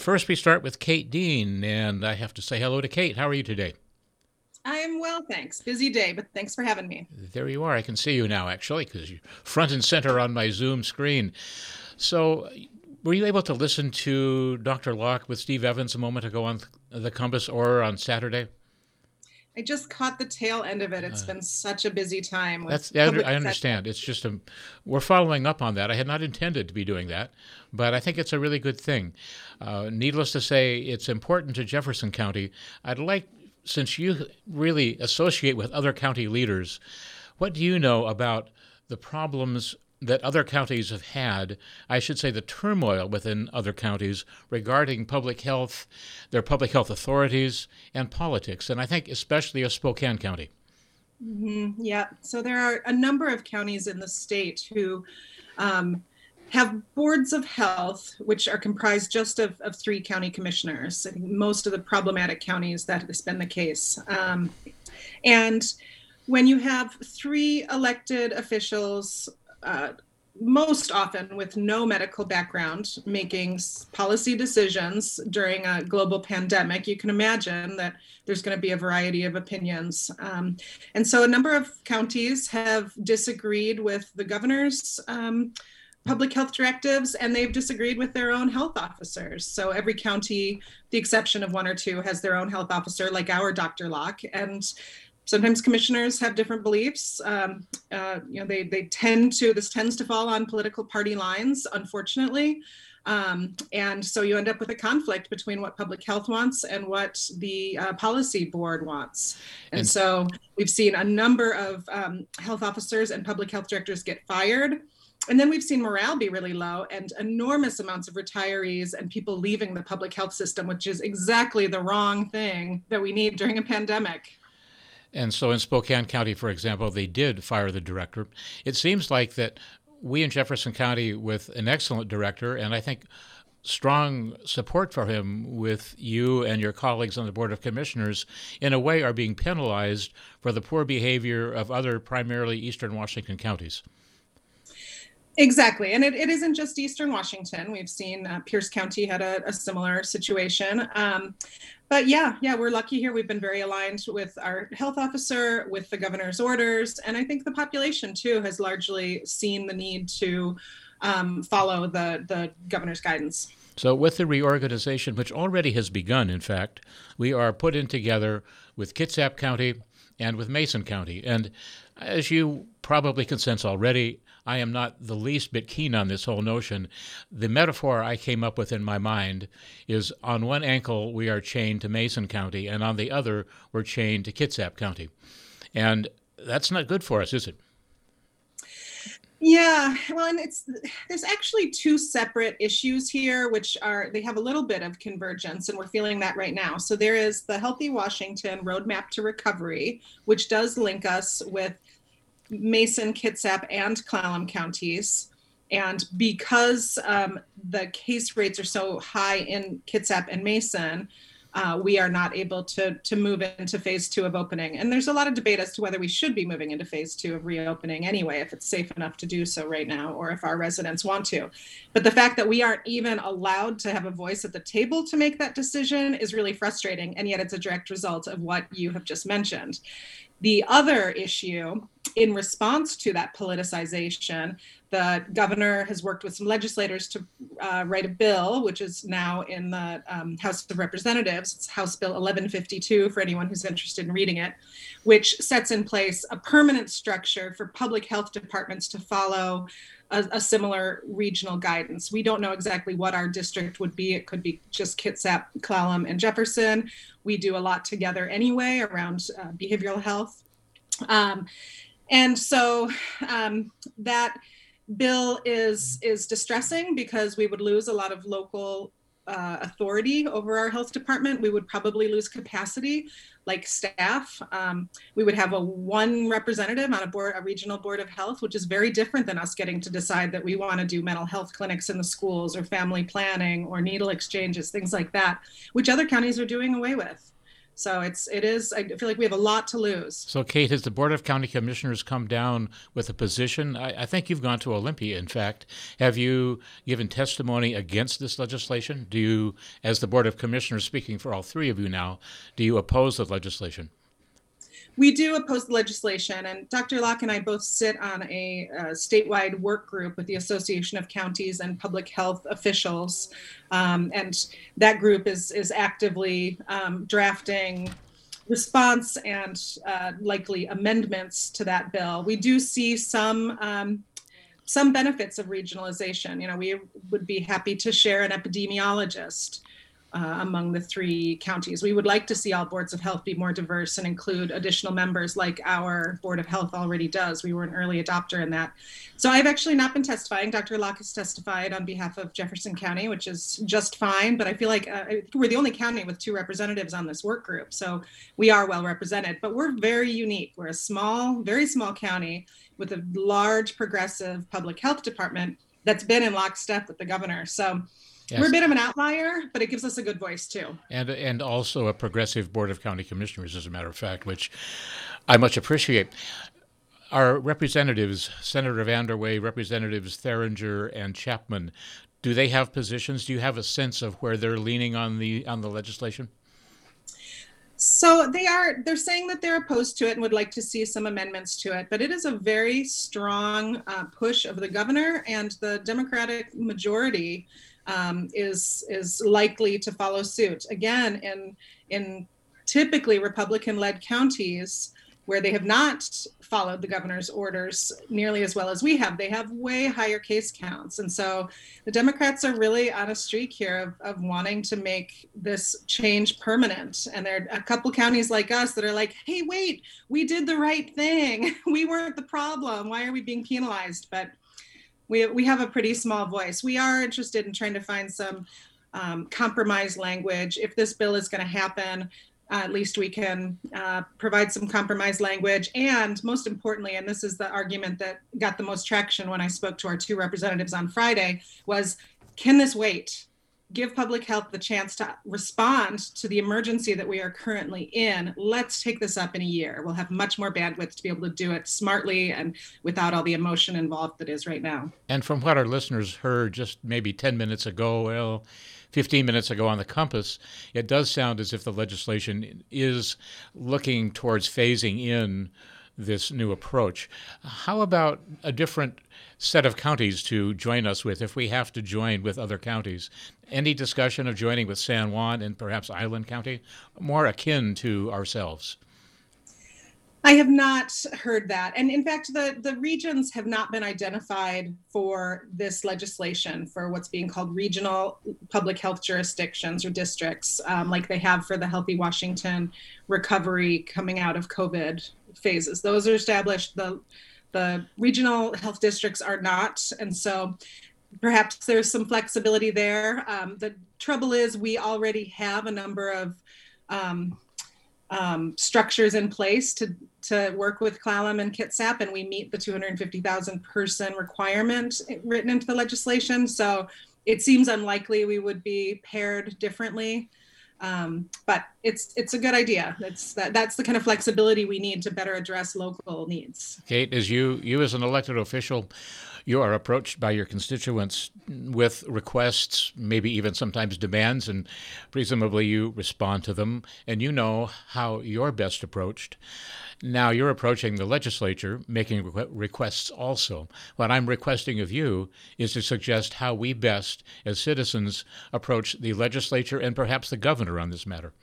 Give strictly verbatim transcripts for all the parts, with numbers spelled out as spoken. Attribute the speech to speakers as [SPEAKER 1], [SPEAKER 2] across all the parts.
[SPEAKER 1] First, we start with Kate Dean, and I have to say hello to Kate. How are you today?
[SPEAKER 2] I'm well, thanks. Busy day, but thanks for having me.
[SPEAKER 1] There you are. I can see you now, actually, because you're front and center on my Zoom screen. So, were you able to listen to Doctor Locke with Steve Evans a moment ago on the Compass or on Saturday?
[SPEAKER 2] I just caught the tail end of it. It's been such a busy time with
[SPEAKER 1] That's I
[SPEAKER 2] public
[SPEAKER 1] understand. It's just a we're following up on that. I had not intended to be doing that, but I think it's a really good thing. Uh, needless to say, it's important to Jefferson County. I'd like, since you really associate with other county leaders, what do you know about the problems that other counties have had, I should say the turmoil within other counties regarding public health, their public health authorities, and politics, and I think especially of Spokane County?
[SPEAKER 2] hmm Yeah, so there are a number of counties in the state who um, have boards of health, which are comprised just of, of three county commissioners. I think most of the problematic counties that has been the case. Um, and when you have three elected officials, uh, most often with no medical background, making policy decisions during a global pandemic, you can imagine that there's going to be a variety of opinions. Um, and so a number of counties have disagreed with the governor's um, public health directives, and they've disagreed with their own health officers. So every county, the exception of one or two, has their own health officer, like our Doctor Locke. And sometimes commissioners have different beliefs. Um, uh, you know, they they tend to this tends to fall on political party lines, unfortunately, um, and so you end up with a conflict between what public health wants and what the uh, policy board wants. And, and so we've seen a number of um, health officers and public health directors get fired. And then we've seen morale be really low and enormous amounts of retirees and people leaving the public health system, which is exactly the wrong thing that we need during a pandemic.
[SPEAKER 1] And so in Spokane County, for example, they did fire the director. It seems like that we in Jefferson County, with an excellent director, and I think strong support for him with you and your colleagues on the Board of Commissioners, in a way are being penalized for the poor behavior of other primarily Eastern Washington counties.
[SPEAKER 2] Exactly. And it, it isn't just Eastern Washington. We've seen uh, Pierce County had a, a similar situation. Um, but yeah, yeah, we're lucky here. We've been very aligned with our health officer, with the governor's orders. And I think the population, too, has largely seen the need to um, follow the, the governor's guidance.
[SPEAKER 1] So with the reorganization, which already has begun, in fact, we are put in together with Kitsap County and with Mason County. And as you probably can sense already, I am not the least bit keen on this whole notion. The metaphor I came up with in my mind is on one ankle we are chained to Mason County, and on the other we're chained to Kitsap County. And that's not good for us, is it?
[SPEAKER 2] Yeah, well, and it's there's actually two separate issues here, which are they have a little bit of convergence, and we're feeling that right now. So there is the Healthy Washington Roadmap to Recovery, which does link us with Mason, Kitsap, and Clallam counties. And because um, the case rates are so high in Kitsap and Mason, uh, we are not able to, to move into phase two of opening. And there's a lot of debate as to whether we should be moving into phase two of reopening anyway, if it's safe enough to do so right now, or if our residents want to. But the fact that we aren't even allowed to have a voice at the table to make that decision is really frustrating. And yet it's a direct result of what you have just mentioned. The other issue, in response to that politicization, the governor has worked with some legislators to uh, write a bill, which is now in the um, House of Representatives. It's House Bill eleven fifty-two, for anyone who's interested in reading it, which sets in place a permanent structure for public health departments to follow a, a similar regional guidance. We don't know exactly what our district would be. It could be just Kitsap, Clallam, and Jefferson. We do a lot together anyway around uh, behavioral health. Um, and so um, that bill is is distressing because we would lose a lot of local uh, authority over our health department. We would probably lose capacity, like staff. Um, we would have a one representative on a board, a regional board of health, which is very different than us getting to decide that we want to do mental health clinics in the schools or family planning or needle exchanges, things like that, which other counties are doing away with. So it's it is. I feel like we have a lot to lose.
[SPEAKER 1] So, Kate, has the Board of County Commissioners come down with a position? I, I think you've gone to Olympia, in fact. Have you given testimony against this legislation? Do you, as the Board of Commissioners, speaking for all three of you now, do you oppose the legislation?
[SPEAKER 2] We do oppose the legislation, and Doctor Locke and I both sit on a, a statewide work group with the Association of Counties and Public Health Officials, um, and that group is is actively um, drafting response and uh, likely amendments to that bill. We do see some um, some benefits of regionalization. You know, we would be happy to share an epidemiologist Uh, among the three counties. We would like to see all boards of health be more diverse and include additional members like our Board of Health already does. We were an early adopter in that. So I've actually not been testifying. Doctor Locke has testified on behalf of Jefferson County, which is just fine, but I feel like uh, we're the only county with two representatives on this work group. So we are well represented, but we're very unique. We're a small, very small county with a large progressive public health department that's been in lockstep with the governor. So yes, we're a bit of an outlier, but it gives us a good voice too.
[SPEAKER 1] And and also a progressive Board of County Commissioners, as a matter of fact, which I much appreciate. Our representatives, Senator Vanderway, Representatives Theringer and Chapman, do they have positions? Do you have a sense of where they're leaning on the on the legislation?
[SPEAKER 2] So they are, they're saying that they're opposed to it and would like to see some amendments to it, but it is a very strong uh, push of the governor, and the Democratic majority um, is is likely to follow suit. Again, in in typically Republican-led counties where they have not followed the governor's orders nearly as well as we have, they have way higher case counts. And so the Democrats are really on a streak here of, of wanting to make this change permanent. And there are a couple counties like us that are like, hey, wait, we did the right thing. We weren't the problem. Why are we being penalized? But we, we have a pretty small voice. We are interested in trying to find some um, compromise language. If this bill is going to happen, Uh, at least we can uh, provide some compromise language. And most importantly, and this is the argument that got the most traction when I spoke to our two representatives on Friday, was, can this wait? Give public health the chance to respond to the emergency that we are currently in. Let's take this up in a year. We'll have much more bandwidth to be able to do it smartly and without all the emotion involved that is right now.
[SPEAKER 1] And from what our listeners heard just maybe ten minutes ago, well, fifteen minutes ago on the Compass, it does sound as if the legislation is looking towards phasing in this new approach. How about a different set of counties to join us with if we have to join with other counties? Any discussion of joining with San Juan and perhaps Island County, more akin to ourselves?
[SPEAKER 2] I have not heard that. And in fact, the, the regions have not been identified for this legislation, for what's being called regional public health jurisdictions or districts, um, like they have for the Healthy Washington recovery coming out of COVID phases. Those are established. The, the regional health districts are not. And so perhaps there's some flexibility there. Um, the trouble is we already have a number of um, Um, structures in place to to work with Clallam and Kitsap, and we meet the two hundred fifty thousand person requirement written into the legislation. So it seems unlikely we would be paired differently, um, but it's it's a good idea. It's that that's the kind of flexibility we need to better address local needs.
[SPEAKER 1] Kate, as you you as an elected official, you are approached by your constituents with requests, maybe even sometimes demands, and presumably you respond to them, and you know how you're best approached. Now you're approaching the legislature, making requ- requests also. What I'm requesting of you is to suggest how we best, as citizens, approach the legislature and perhaps the governor on this matter.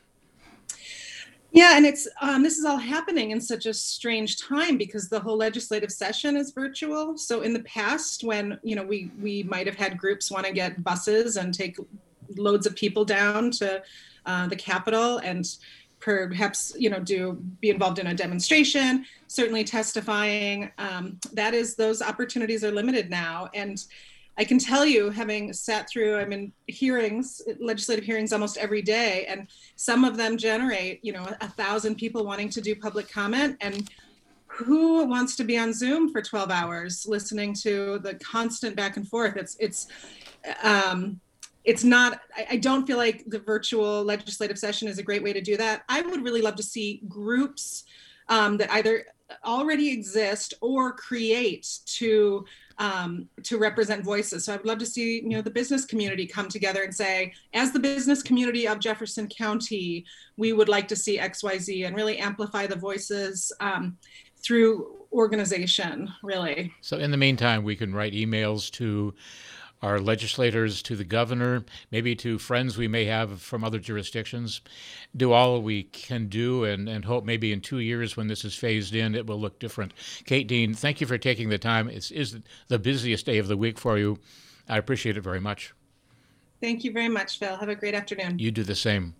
[SPEAKER 2] Yeah, and it's um, this is all happening in such a strange time because the whole legislative session is virtual. So in the past, when you know we we might have had groups want to get buses and take loads of people down to uh, the Capitol and perhaps you know do be involved in a demonstration, certainly testifying. Um, that is, those opportunities are limited now, and I can tell you, having sat through, I'm in hearings, legislative hearings almost every day, and some of them generate, you know, a thousand people wanting to do public comment. And who wants to be on Zoom for twelve hours listening to the constant back and forth? It's, it's, um, it's not, I, I don't feel like the virtual legislative session is a great way to do that. I would really love to see groups um, that either already exist or create to um, to represent voices. So I would love to see, you know, the business community come together and say, as the business community of Jefferson County, we would like to see X Y Z, and really amplify the voices um, through organization, really.
[SPEAKER 1] So in the meantime, we can write emails to our legislators, to the governor, maybe to friends we may have from other jurisdictions, do all we can do, and, and hope maybe in two years when this is phased in, it will look different. Kate Dean, thank you for taking the time. It is the busiest day of the week for you. I appreciate it very much.
[SPEAKER 2] Thank you very much, Phil. Have a great afternoon.
[SPEAKER 1] You do the same.